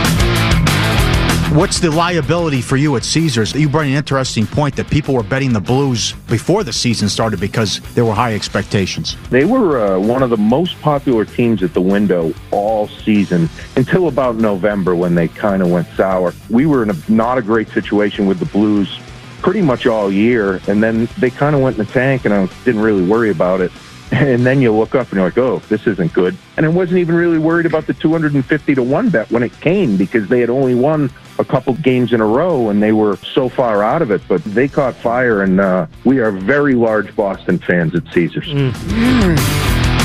R: What's the liability for you at Caesars? You brought an interesting point that people were betting the Blues before the season started because there were high expectations.
S: They were uh, one of the most popular teams at the window all season until about November when they kind of went sour. We were in a, not a great situation with the Blues pretty much all year, and then they kind of went in the tank, and I didn't really worry about it. And then you look up and you're like, oh, this isn't good. And I wasn't even really worried about the two hundred fifty to one bet when it came because they had only won a couple games in a row and they were so far out of it. But they caught fire, and uh, we are very large Boston fans at Caesars.
E: Mm.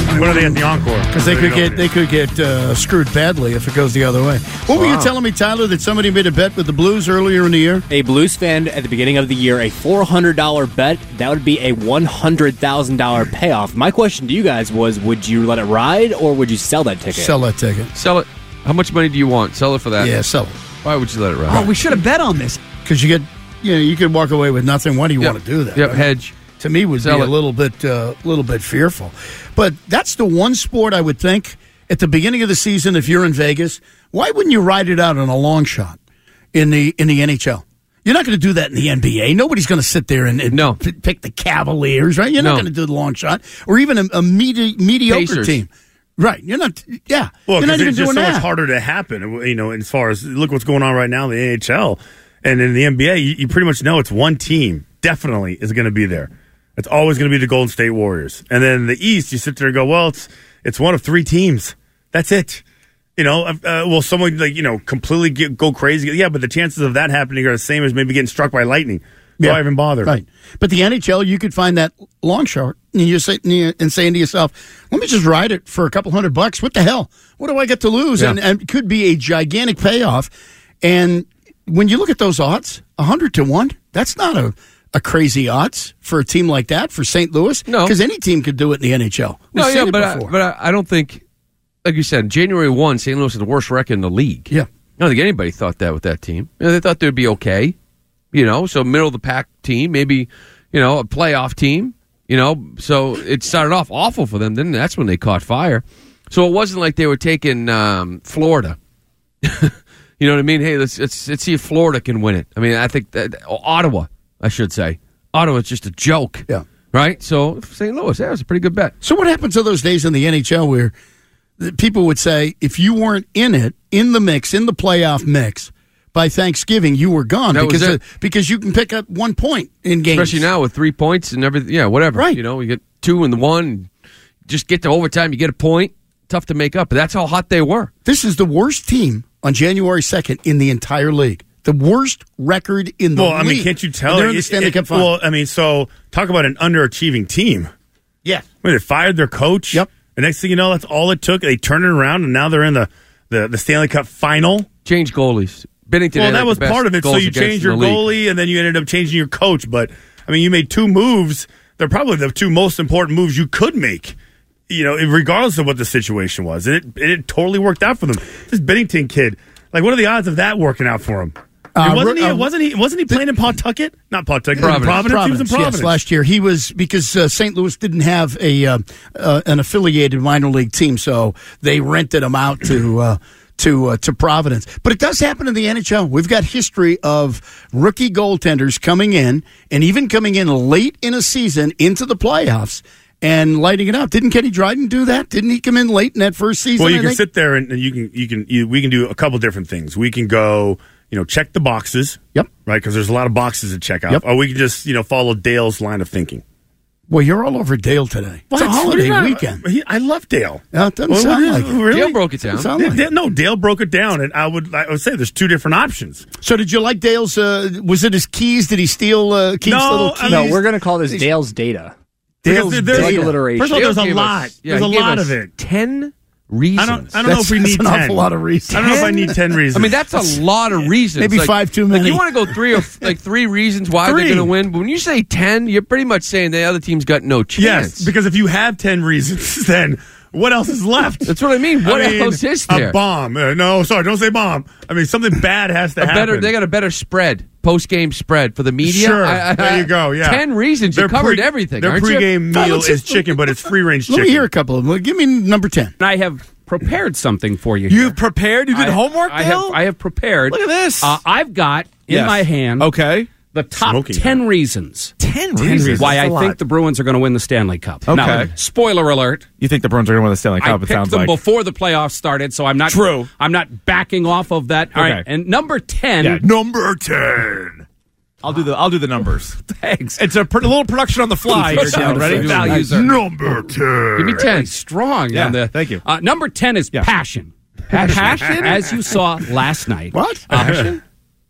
K: When are they at the encore?
E: Because they could get they could get uh, screwed badly if it goes the other way. What were
T: Wow.
E: you telling me, Tyler, that somebody made a bet with the Blues earlier in the year?
T: A Blues fan at the beginning of the year, a four hundred dollars bet, that would be a one hundred thousand dollars payoff. My question to you guys was, would you let it ride or would you sell that ticket?
E: Sell that ticket.
F: Sell it. How much money do you want? Sell it for that.
E: Yeah, sell it.
F: Why would you let it ride?
B: Oh, we should have bet on this.
E: Because you get, you know, you could walk away with nothing. Why do you
F: Yep.
E: want to do that?
F: Yep,
E: right?
F: hedge.
E: To me, would
F: Sell
E: be
F: it.
E: a little bit, uh, little bit fearful. But that's the one sport I would think at the beginning of the season. If you're in Vegas, why wouldn't you ride it out on a long shot in the in the N H L? You're not going to do that in the N B A. Nobody's going to sit there and, and
F: no.
E: p- pick the Cavaliers, right? You're
F: No.
E: not going to do the long shot, or even a, a medi- mediocre
F: Pacers.
E: team, right? You're not. Yeah,
K: Well,
E: you're not
K: because
E: even
K: it's just
E: doing
K: so
E: that.
K: much harder to happen. You know, as far as look what's going on right now in the N H L and in the N B A, you, you pretty much know it's one team definitely is going to be there. It's always going to be the Golden State Warriors. And then in the East, you sit there and go, well, it's it's one of three teams. That's it. You know, uh, will someone like you know completely get, go crazy? Yeah, but the chances of that happening are the same as maybe getting struck by lightning.
E: Yeah.
K: Why even bother?
E: Right. But the N H L, you could find that long shot, and you're sitting there and saying to yourself, let me just ride it for a couple hundred bucks. What the hell? What do I get to lose?
F: Yeah.
E: And, and it could be a gigantic payoff. And when you look at those odds, one hundred to one, that's not a, a crazy odds for a team like that, for Saint Louis.
F: No.
E: Because any team could do it in the N H L. We've
F: No,
E: seen
F: yeah,
E: it
F: but I,
E: before.
F: but I, I don't think, like you said, January first, Saint Louis is the worst record in the league.
E: Yeah.
F: I don't think anybody thought that with that team. You know, they thought they'd be okay. You know, so middle of the pack team, maybe, you know, a playoff team. You know, so it started off awful for them. Then that's when they caught fire. So it wasn't like they were taking um, Florida. You know what I mean? Hey, let's, let's let's see if Florida can win it. I mean, I think that Ottawa, I should say, Ottawa's just a joke.
E: Yeah.
F: Right. So Saint Louis, that was a pretty good bet.
E: So what happened to those days in the N H L where the people would say, if you weren't in it, in the mix, in the playoff mix, by Thanksgiving, you were gone
F: That was
E: because
F: it.
E: uh, because you can pick up one point in games.
F: Especially now with three points and everything. Yeah, whatever.
E: Right.
F: You know, you get two and the one. Just get to overtime, you get a point. Tough to make up. But that's how hot they were.
E: This is the worst team on January second in the entire league. The worst record in the
K: Well,
E: league.
K: I mean, can't you tell?
E: And they're in the
K: It-
E: Stanley
K: it-
E: Cup final.
K: Well, I mean, so talk about an underachieving team.
E: Yeah.
K: I mean, they fired their coach.
E: Yep.
K: The next thing you know, that's all it took. They turned it around, and now they're in the, the, the Stanley Cup final.
F: Change goalies. Bennington.
K: Well,
F: had
K: that
F: like
K: was
F: the best
K: part of it. So
F: goals
K: you
F: against
K: changed
F: in
K: your
F: the league.
K: goalie, and then you ended up changing your coach. But, I mean, you made two moves. They're probably the two most important moves you could make, you know, regardless of what the situation was. And it, and it totally worked out for them. This Bennington kid, like, what are the odds of that working out for him?
E: Uh,
K: And wasn't, he,
E: uh,
K: wasn't he? Wasn't he playing in Pawtucket? Not Pawtucket.
F: Providence.
K: Providence. Providence. He was in
E: Yes,
K: Providence.
E: last year he was because uh, Saint Louis didn't have a uh, uh, an affiliated minor league team, so they rented him out to uh, to uh, to Providence. But it does happen in the N H L. We've got history of rookie goaltenders coming in and even coming in late in a season into the playoffs and lighting it up. Didn't Kenny Dryden do that? Didn't he come in late in that first season?
K: Well, you
E: I
K: can
E: think?
K: sit there and, and you can you can you, we can do a couple different things. We can go, you know, check the boxes.
E: Yep.
K: Right, because there's a lot of boxes to check out.
E: Yep.
K: Or we can just you know follow Dale's line of thinking.
E: Well, you're all over Dale today. It's a
K: What?
E: holiday
K: What?
E: weekend.
K: He, I love Dale.
E: No, it doesn't
K: Well,
E: sound
K: what
E: like
K: is-
E: it.
K: Really?
F: Dale broke it down.
E: Doesn't sound like
K: Dale-
E: it.
K: no, Dale broke it down, and I would I would say there's two different options.
E: So did you like Dale's, uh, was it his keys? Did he steal uh, Keith's
K: No,
E: little
K: I
E: keys?
T: No, we're going to call this Dale's data.
E: Dale's
K: Because there's-
E: data.
T: alliteration.
K: First of all, there's
F: Dale
K: a
F: gave
K: lot.
F: us- yeah,
K: there's a
F: he gave
K: lot
F: us
K: of it.
F: Ten reasons.
K: I don't. I don't know
E: That's-
K: if we
E: that's
K: need
E: an
K: ten.
E: awful lot of reasons.
K: I don't know if I need ten reasons.
F: I mean, that's a lot of reasons.
E: Maybe
F: Like-
E: five too
F: Like
E: many.
F: you want to go three or like three reasons why
K: Three.
F: they're going to win, but when you say ten, you're pretty much saying the other team's got no chance.
K: yes, because if you have ten reasons, then what else is left?
F: That's what I mean. What
K: I mean,
F: else is there?
K: A bomb. Uh, no, sorry, don't say bomb. I mean, something bad has to
F: A
K: happen.
F: better. They got a better spread, post game spread for the media.
K: Sure,
F: I- I-
K: there you go. Yeah,
F: ten reasons. You
K: Their
F: covered
K: pre-
F: everything.
K: Their
F: aren't you?
K: pregame
E: Uh,
K: meal
E: let's
K: is
E: just-
K: chicken, but it's free range
E: Let
K: chicken.
E: me hear a couple of them. Give me number ten.
U: I have prepared something for you.
B: You've prepared? You did
U: I,
B: homework,
U: I
B: Bill?
U: have. I have prepared.
B: Look at this.
U: Uh, I've got in
B: Yes.
U: my hand.
B: Okay.
U: The top
K: Smoking
U: ten
K: gun.
U: reasons.
B: Ten
K: reasons.
B: reasons.
U: Why
K: That's
U: I
K: a
U: think
K: lot.
U: the Bruins are going to win the Stanley Cup.
B: Okay.
U: Now, spoiler alert.
B: You think the Bruins are going to win the Stanley
U: I
B: Cup, it
U: picked
B: sounds
U: them
B: like.
U: before the playoffs started, so I'm not
B: True.
U: I'm not backing off of that. All
B: Okay.
U: right, and number ten.
B: Yeah, number ten. I'll do the I'll do the numbers.
U: Thanks.
B: It's a pr- little production on the fly here, Dan. Ready?
U: Values are
B: Number ten.
U: Give me ten. Strong.
B: Yeah,
U: on the,
B: thank you.
U: Uh, number ten is
B: Yeah.
U: passion.
F: Passion?
U: As you saw last night.
E: What?
U: Uh,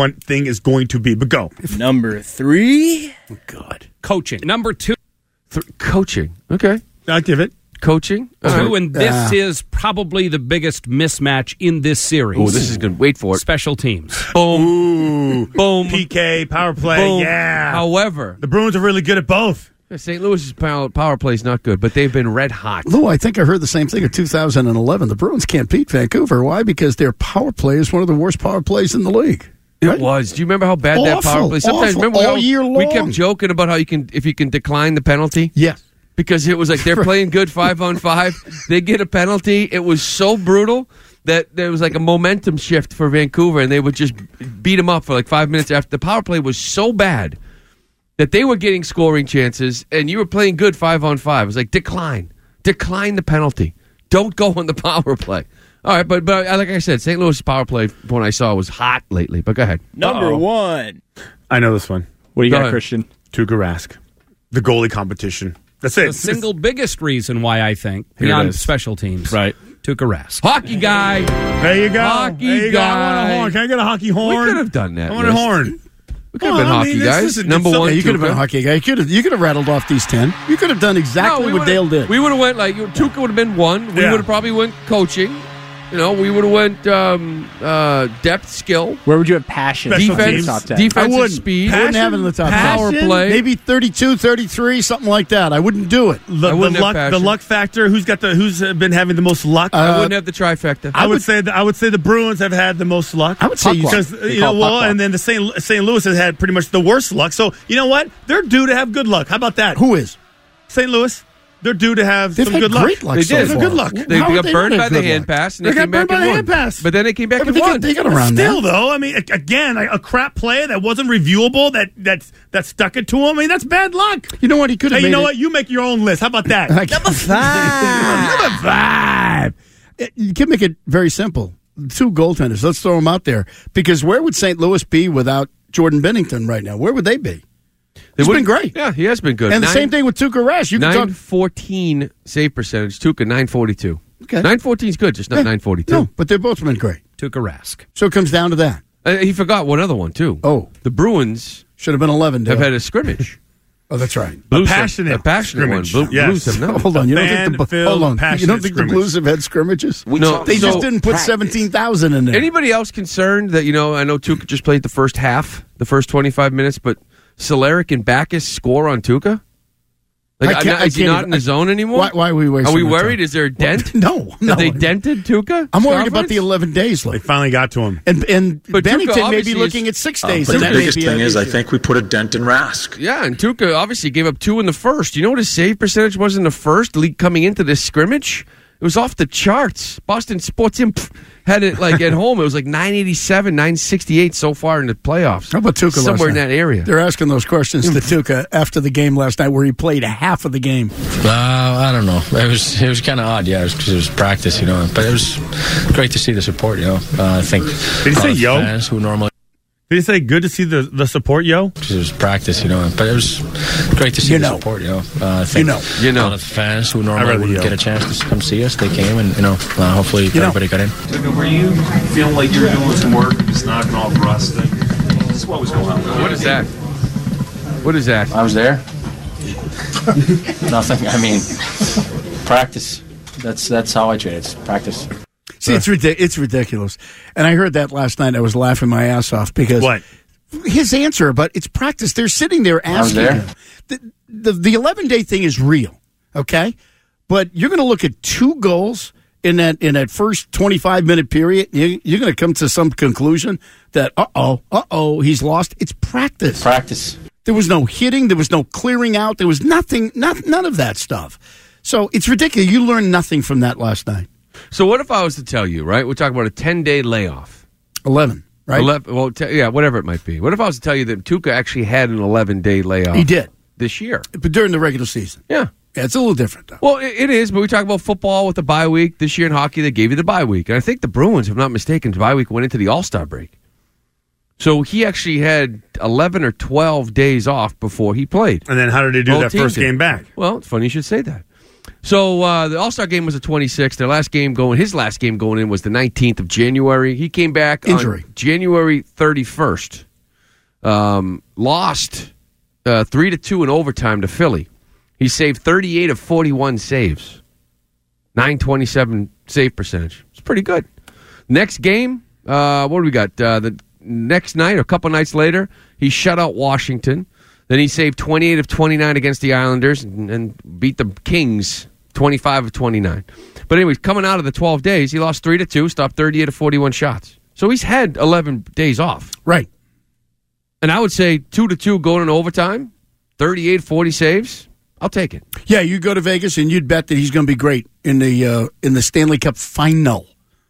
K: one thing is going to be. But go.
T: Number three.
E: Oh, God.
U: Coaching. Number two.
F: Th- coaching. Okay.
K: I'll give it.
F: coaching.
U: Two,
F: All right.
U: and this
E: Ah.
U: is probably the biggest mismatch in this series.
F: Oh, this is good. Wait for it.
U: Special teams.
F: Boom. Boom.
K: P K, power play,
F: Boom.
K: yeah.
F: However,
K: the Bruins are really good at both.
F: Saint Louis's power, power play is not good, but they've been red hot.
E: Lou, I think I heard the same thing in two thousand eleven. The Bruins can't beat Vancouver. Why? Because their power play is one of the worst power plays in the league.
F: It
E: Right?
F: was. Do you remember how bad that
E: Awful,
F: power play? Sometimes
E: awful,
F: remember
E: all
F: how
E: year
F: we
E: long.
F: kept joking about how you can if you can decline the penalty.
E: Yes.
F: Because it was like they're playing good five on five. They get a penalty. It was so brutal that there was like a momentum shift for Vancouver, and they would just beat them up for like five minutes after. The power play was so bad that they were getting scoring chances, and you were playing good five on five. It was like, decline. Decline the penalty. Don't go on the power play. All right, but but like I said, Saint Louis power play, when I saw, was hot lately. But go ahead.
T: Number
K: Uh-oh.
T: one.
K: I know this one.
T: What do you
F: Go
T: got,
F: ahead.
T: Christian?
K: Tuukka Rask. The goalie competition. That's it.
U: The single biggest reason why I think,
F: Here it
U: beyond
F: is.
U: special teams,
T: Right.
U: Tuukka Rask.
F: Hockey guy.
K: There you go.
F: Hockey
K: there you go. I want
F: guy.
K: a horn. Can I get a hockey horn?
F: We could have done that.
K: I want a
F: list.
K: horn.
F: We could have been
K: Well, I
F: hockey
K: mean, this
F: guys.
K: isn't-
F: Number
K: it's
F: one,
E: Yeah, you could have
F: Tuukka.
E: been a hockey guy. You could have, you could have rattled off these ten. You could have done exactly
F: No, we
E: what
F: would've-
E: Dale did.
F: We would have went like Tuukka would have been one. We
K: Yeah.
F: would have probably went coaching. You know, we would have went um, uh, depth, skill,
T: Where would you have passion?
K: Special
F: defense,
K: teams.
T: Top ten.
F: defensive
E: I wouldn't.
F: speed,
E: I wouldn't have it in the top
F: power
K: Passion?
F: play.
E: Maybe thirty-two, thirty-three, something like that. I wouldn't do it.
K: The,
F: I
K: the
F: wouldn't have
K: luck, the
F: passion.
K: luck factor. Who's got the? Who's uh, been having the most luck?
F: I
E: Uh,
F: wouldn't have the trifecta.
K: I would say the, I would say the Bruins have had the most luck.
E: I would say you-
K: because
T: They
K: you know
T: call it
K: well,
T: puck luck.
K: and then the Saint Saint Louis has had pretty much the worst luck. So you know what? They're due to have good luck. How about that?
E: Who is?
K: Saint Louis. They're due to have
E: They've
K: some
E: had
K: good luck.
E: great luck
F: They
E: so
F: did.
E: far.
K: Good luck.
F: They
E: How
F: got
E: would they
F: burned
E: not
F: by
E: have
F: the
E: good
F: hand
E: luck?
F: pass, and
K: They
F: they,
K: got
F: came back
K: burned by
F: and
K: the
F: won.
K: hand pass.
F: But then they came back
E: Yeah,
F: and
E: but they
F: won.
E: got, they got around
K: Still,
E: that.
K: though, I mean, a- again, a, a crap play that wasn't reviewable that that that stuck it to him. I mean, that's bad luck.
E: You know what? He could have
K: Hey,
E: made
K: you know
E: it-
K: what? You make your own list. How about that?
E: Number five. Number five. It- You can make it very simple. Two goaltenders. Let's throw them out there. Because where would Saint Louis be without Jordan Bennington right now? Where would they be? He's been great.
F: Yeah, he has been good.
E: And the
F: Nine-
E: same thing with Tuukka Rask. You can
F: nine
E: talk.
F: fourteen save percentage. Tuukka nine forty two.
E: Okay.
F: Nine fourteen is good, just not
E: Yeah.
F: nine forty two.
E: No, but they've both been great.
U: Tuukka Rask.
E: So it comes down to that.
F: Uh, he forgot one other one too.
E: Oh,
F: the Bruins
E: should have been eleven.
F: have
E: Dale.
F: had a scrimmage.
E: Oh, that's right.
F: Blues have-
K: passionate
F: a passionate
K: scrimmage.
F: one. Blue,
K: Yes.
F: Blues have not.
E: Hold on, you don't think the
K: Fan-filled,
E: hold on? You
K: passionate
E: don't think the
K: scrimmage.
E: Blues have had scrimmages?
F: No,
E: they
F: so-
E: just didn't put seventeen thousand in there.
F: Anybody else concerned that, you know, I know Tuukka just played the first half, the first twenty-five minutes, but Solaric and Backus score on Tuukka? Like,
E: I can't-
F: not- is
E: I
F: he
E: can't
F: not
E: even-
F: in the zone anymore?
E: Why, why are we wasting
F: Are we
E: our
F: worried?
E: time?
F: Is there a dent?
E: No, no.
F: Have they dented Tuukka?
E: I'm worried about
F: Scarface?
E: the eleven days.
K: They
E: Like,
K: finally got to him.
E: and and
F: But Tuukka
E: Bennington may
F: obviously
E: be
F: is-
E: looking at six
A: Uh,
E: days.
A: but
E: and
A: the
E: that may
A: biggest
E: be
A: thing
E: an
A: is, I
E: issue.
A: think we put a dent in Rask.
F: Yeah, and Tuukka obviously gave up two in the first. You know what his save percentage was in the first league coming into this scrimmage? It was off the charts. Boston Sports Imp had it like at home. It was like nine eighty-seven, nine sixty-eight so far in the playoffs.
E: How about Tuukka last
F: Somewhere in
E: night?
F: that area.
E: They're asking those questions to Tuukka after the game last night, where he played a half of the game.
V: Uh, I don't know. It was it was kind of odd, yeah, because it, it was practice, you know. But it was great to see the support, you know. Uh, I think
K: Did he say yo?
V: fans who normally
K: Did he say good to see the, the support, yo?
V: because it was practice, you know. But it was great to see
E: You
V: the
E: know.
V: support, you know. Uh, I think
E: You know.
F: You know.
V: a lot of the fans who
K: I'd
V: normally
K: rather
V: wouldn't
K: yo.
V: get a chance to come see us, they came, and you know, uh, hopefully
E: You know.
V: everybody got in.
W: Tuukka, were you feeling like you were doing some work, just knocking off rust? Just what was going on?
F: What is that? What is that?
V: I was there. Nothing. I mean, practice. That's that's how I train. It's practice.
E: See, it's ridic- it's ridiculous. And I heard that last night. I was laughing my ass off because
K: What?
E: his answer, but it's practice. They're sitting there
V: I was
E: asking
V: there.
E: him. The, the, the eleven-day thing is real, okay? But you're going to look at two goals in that in that first twenty-five minute period. You, you're going to come to some conclusion that, uh-oh, uh-oh, he's lost. It's practice.
V: Practice.
E: There was no hitting. There was no clearing out. There was nothing, not, none of that stuff. So it's ridiculous. You learned nothing from that last night.
F: So what if I was to tell you, right? We're talking about a ten-day layoff.
E: eleven, right?
F: eleven, well, t- yeah, whatever it might be. What if I was to tell you that Tuukka actually had an eleven-day layoff?
E: He did.
F: This year.
E: But during the regular season.
F: Yeah.
E: Yeah, it's a little different, though.
F: Well, it, it is, but we talk about football with the bye week. This year in hockey, they gave you the bye week. And I think the Bruins, if I'm not mistaken, the bye week went into the All-Star break. So he actually had eleven or twelve days off before he played.
K: And then how did he do
F: Whole
K: that
F: team
K: first
F: did.
K: game back?
F: Well, it's funny you should say that. So uh, the All-Star game was the twenty-sixth. Their last game going, his last game going in was the nineteenth of January. He came back
E: Injury.
F: on January thirty-first. Um, lost uh, three to two in overtime to Philly. He saved thirty-eight of forty-one saves. nine twenty-seven save percentage. It's pretty good. Next game, uh, what do we got? Uh, the next night, or a couple nights later, he shut out Washington. Then he saved twenty-eight of twenty-nine against the Islanders and, and beat the Kings twenty-five of twenty-nine. But anyways, coming out of the twelve days, he lost three to two, stopped thirty-eight of forty-one shots. So he's had eleven days off.
E: Right.
F: And I would say two to two going into overtime, thirty-eight, forty saves. I'll take it.
E: Yeah, you go to Vegas and you'd bet that he's going to be great in the uh, in the Stanley Cup final.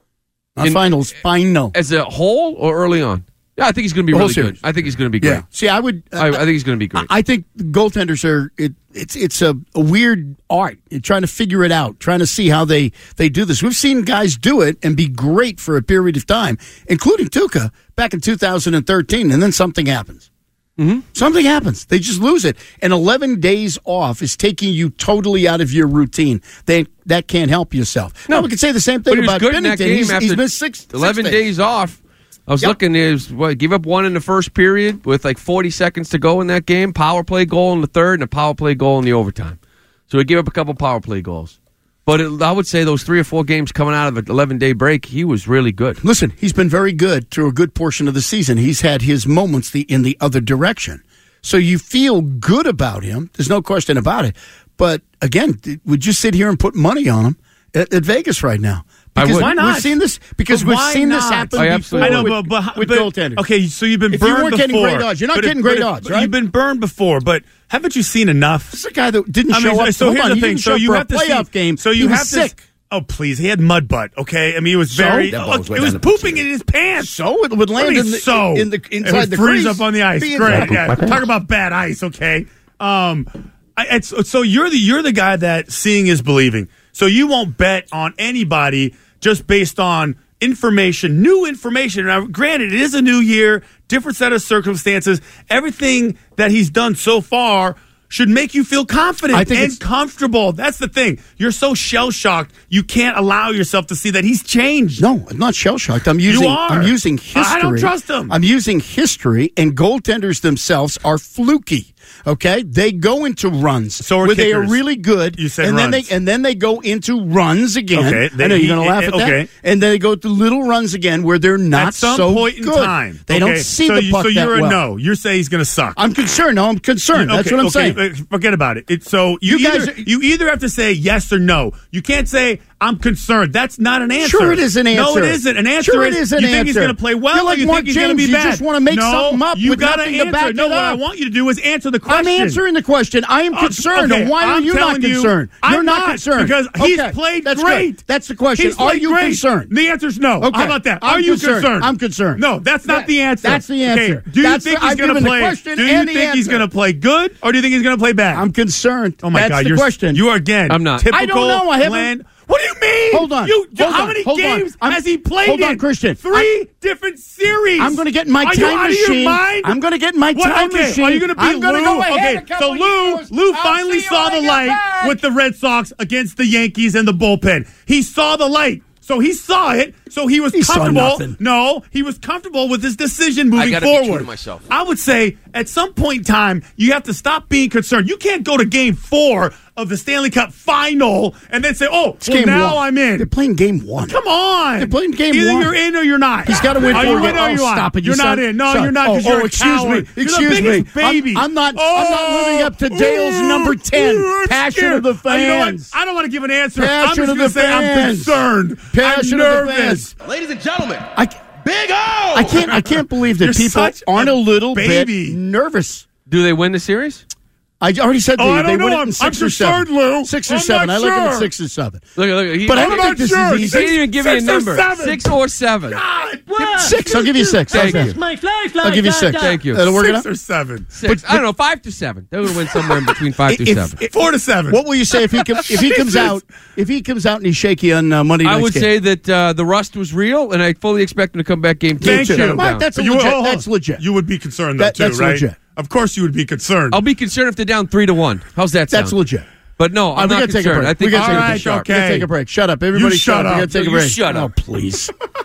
E: Not
F: in,
E: finals, final.
F: As a whole or early on? Yeah, I think he's going to be really good. I think he's going to be great.
E: Yeah. See, I would. Uh,
F: I, I think he's going to be great.
E: I think goaltenders are. It, it's it's a, a weird art. You're trying to figure it out, trying to see how they, they do this. We've seen guys do it and be great for a period of time, including Tuukka back in two thousand thirteen, and then something happens.
F: Mm-hmm.
E: Something happens. They just lose it. And eleven days off is taking you totally out of your routine. They, that can't help yourself. No, now, we could say the same thing
F: but
E: about
F: good in that
E: Binnington.
F: Game
E: he's,
F: after
E: he's missed six,
F: eleven
E: six
F: days.
E: days
F: off. I was
E: yep.
F: looking, is what give up one in the first period with like forty seconds to go in that game. Power play goal in the third and a power play goal in the overtime. So he gave up a couple power play goals. But it, I would say those three or four games coming out of an eleven-day break, he was really good.
E: Listen, he's been very good through a good portion of the season. He's had his moments the, in the other direction. So you feel good about him. There's no question about it. But, again, would you sit here and put money on him at, at Vegas right now? Because
F: I would.
K: Why not?
E: We've seen this because
K: but
E: we've
K: why
E: seen
K: not?
E: this happen
F: I
E: before
K: I know,
E: with,
K: but, but,
E: with
K: but,
E: goaltenders.
K: Okay, so you've been
E: if
K: burned
E: you weren't
K: before.
E: getting great odds, you're not
K: but
E: getting
K: if,
E: great
K: but
E: odds,
K: if,
E: right?
K: You've been burned before, but haven't you seen enough?
E: This is a guy that didn't
K: I
E: show
K: mean,
E: up.
K: So
E: Hold
K: here's
E: on,
K: the
E: he
K: thing.
E: didn't
K: So
E: show up
K: you
E: for
K: have
E: a
K: to
E: playoff
K: see,
E: game.
K: So you
E: he
K: have
E: was
K: to.
E: sick.
K: Oh please, he had mud butt. Okay, I mean he was
E: So?
K: very.
E: That
K: Oh,
E: ball was way
K: it was
E: down the
K: pooping in his pants.
E: So it would land
K: I mean,
E: in the,
K: so
E: in the inside
K: it would
E: the
K: freeze
E: crease.
K: up on the ice.
E: Be
K: Great.
E: inside.
K: Yeah. Talk about bad ice. Okay. Um, I, it's, so you're the you're the guy that seeing is believing. So you won't bet on anybody just based on information, new information. Now, granted, it is a new year, different set of circumstances. Everything that he's done so far should make you feel confident
E: I think
K: and
E: it's-
K: comfortable. That's the thing. You're so shell-shocked, you can't allow yourself to see that he's changed.
E: No, I'm not shell-shocked. I'm using,
K: You are.
E: I'm using history.
K: I don't trust him.
E: I'm using history, and goaltenders themselves are fluky. Okay, they go into runs
K: So are
E: where they are
K: kickers.
E: really good.
K: You said
E: and then
K: runs.
E: they and then they go into runs again.
K: Okay,
E: I
K: they-
E: know you're going
K: he-
E: to laugh at
K: okay.
E: that. And then they go to little runs again where they're not
K: At some
E: so
K: point in
E: good.
K: time.
E: They
K: okay,
E: don't see
K: so
E: the
K: you,
E: puck
K: So you're
E: that
K: a
E: well.
K: no. You're saying he's going to suck.
E: I'm concerned. No, I'm concerned.
K: Okay,
E: That's what I'm
K: okay,
E: saying.
K: uh, Forget about it. It's so you,
E: You
K: either,
E: guys are-
K: you either have to say yes or no. You can't say I'm concerned. That's not an answer.
E: Sure, it is an answer.
K: No, it isn't. An answer
E: Sure, it
K: is
E: is an
K: you think he's
E: answer.
K: going to play well
E: You're like
K: or you
E: Mark
K: think he's going to
E: James.
K: be
E: You
K: bad.
E: just wanna make
K: no,
E: something up
K: you
E: with
K: gotta
E: nothing to
K: answer.
E: back
K: no,
E: it
K: what I
E: up.
K: want you to do is answer the
E: I'm
K: question.
E: answering the question. I am
K: Uh,
E: concerned.
K: okay,
E: And why are
K: I'm
E: you not
K: telling you,
E: concerned?
K: I'm
E: You're not,
K: not,
E: concerned.
K: because he's
E: Okay,
K: played
E: that's
K: great.
E: Good. That's the question.
K: He's
E: Are
K: played
E: you
K: great.
E: concerned?
K: The answer's no.
E: Okay.
K: How about that?
E: I'm
K: Are you
E: concerned.
K: concerned?
E: I'm concerned.
K: No, that's not
E: That-
K: the answer.
E: that's the answer.
K: Okay. Do you
E: That's
K: think
E: the-
K: he's
E: I've
K: going to
E: given the
K: play?
E: question
K: Do you
E: and the
K: think he's
E: answer.
K: going to play good, or do you think he's going to play bad?
E: I'm concerned.
K: Oh my
E: That's
K: God!
E: the
K: You're
E: question.
K: You are again.
F: I'm not.
K: Typical
E: I don't know. I haven't-
K: Land. What do you mean?
E: Hold on.
K: You,
E: Hold
K: how
E: on.
K: many
E: Hold on.
K: games
E: I'm-
K: has he played?
E: hold on,
K: in?
E: Christian.
K: Three different series.
E: I'm going to get in my
K: are
E: time
K: you out
E: machine.
K: Of your mind?
E: I'm going to get in my
K: What?
E: time
K: okay.
E: machine.
K: Are you going to be
E: I'm gonna
K: Lou?
E: go ahead
K: okay.
E: a couple
K: So Lou,
E: years.
K: Lou
E: I'll
K: finally
E: see you
K: saw
E: when I
K: the
E: get
K: light
E: back.
K: with the Red Sox against the Yankees and the bullpen. He saw the light. So he saw it. So he was
E: He saw
K: comfortable.
E: nothing.
K: No, he was comfortable with his decision moving
F: I gotta be true
K: forward.
F: to myself.
K: I would say at some point in time, you have to stop being concerned. You can't go to game four of the Stanley Cup final and then say, oh,
E: It's
K: well,
E: game
K: now
E: one.
K: I'm in.
E: They're playing game one.
K: Come on.
E: They're playing game
K: Either
E: one.
K: you're in or you're not.
E: He's got to win
K: Are
E: four
K: you in
E: games.
K: or
E: Oh,
K: you're not?
E: stop it.
K: You're
E: You
K: not
E: son.
K: in. No,
E: Son.
K: you're not
E: Oh,
K: because
E: oh,
K: you're a
E: excuse
K: coward.
E: me.
K: You're the
E: Excuse me.
K: biggest baby.
E: I'm, I'm not.
K: Oh,
E: I'm not living up to Dale's
K: oh,
E: number ten.
K: oh, I'm
E: Passion
K: scared.
E: of the
K: Uh, you know what?
E: fans.
K: I don't want to give an answer.
E: Passion
K: I'm just
E: of
K: going
E: the
K: to say I'm
E: fans.
K: concerned.
E: Passion
K: I'm
E: of the
K: nervous.
E: fans.
J: Ladies and gentlemen,
E: I,
J: Big O!
E: I can't. I can't believe that
K: You're
E: people
K: such
E: aren't
K: a
E: a little
K: baby.
E: bit nervous.
F: Do they win the series?
E: I already said
K: Oh,
E: they,
K: I
E: they
K: don't
E: win
K: know.
E: it in
K: I'm-
E: six
K: I'm
E: or seven.
K: concerned, Lou.
E: Six or
K: I'm
E: seven.
K: not
E: I like it at
K: sure.
E: six or seven.
F: Look, look, he,
E: But I
F: I'm
E: don't
F: not
E: think this
F: sure.
E: is
F: He
E: easy.
F: didn't even give me a
K: Six or
F: number.
K: seven.
F: Six or seven.
K: God,
E: Six. I'll give you six.
F: Thank
E: How's
F: you.
E: that?
A: My flashlight.
E: I'll give you six.
F: Thank you.
E: That'll work it
K: Six
E: out.
K: or seven.
F: Six. I don't know. Five to seven. They're going to win somewhere in between five to
E: If-
F: seven.
E: if-
K: Four to seven.
E: What will you say if he com- if he comes
K: Jesus.
E: out if he comes out and he's shaky on uh, Monday night?
F: I would say that uh, the rust was real, and I fully expect him to come back game two.
K: Thank
F: and
K: you.
F: shut him
E: Mike,
F: down.
E: that's a
K: You-
E: legit.
K: hold on.
E: That's legit.
K: You would be concerned, though,
E: That-
K: too,
E: that's
K: right?
E: legit.
K: Of course you would be concerned.
F: I'll be concerned if they're down three to one. How's that sound?
E: That's legit.
F: But no,
E: All right,
F: I'm
E: we
F: not
E: gotta take a
F: concerned.
E: break.
F: I think
E: we gotta
F: he's
E: take
F: gonna
E: a
F: be
E: break.
F: sharp.
E: We gotta
K: Okay.
E: take a break. Shut up, everybody.
K: You shut
E: We
K: up.
E: gotta take
F: No,
E: a
F: you
E: break.
F: shut
E: Oh,
F: up.
E: please.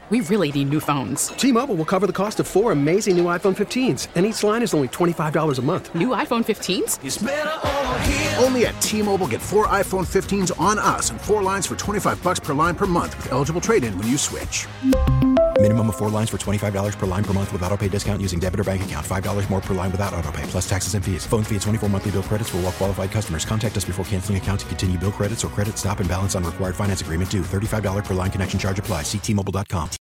A: We really need new phones.
C: T-Mobile will cover the cost of four amazing new iPhone fifteens, and each line is only twenty-five dollars a month.
A: New iPhone fifteens?
C: It's better over here. Only at T-Mobile, get four iPhone fifteens on us and four lines for twenty-five dollars per line per month with eligible trade-in when you switch.
Q: Minimum of four lines for twenty-five dollars per line per month with autopay discount using debit or bank account. five dollars more per line without autopay, plus taxes and fees. Phone fee at twenty-four monthly bill credits for well-qualified customers. Contact us before canceling account to continue bill credits or credit stop and balance on required finance agreement due. thirty-five dollars per line connection charge applies. See T Mobile dot com.